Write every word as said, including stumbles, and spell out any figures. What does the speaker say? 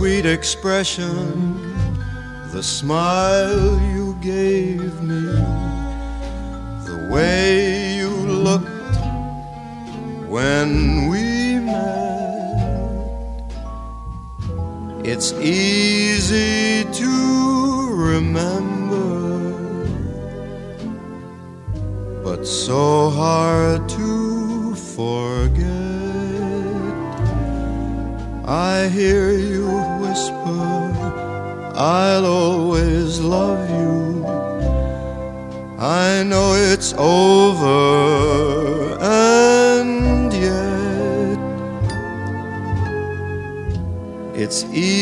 sweet expression, the smile you gave me, the way you looked when we met. It's easy to remember, but so hard to forget. I hear you whisper, I'll always love you. I know it's over, and yet it's easy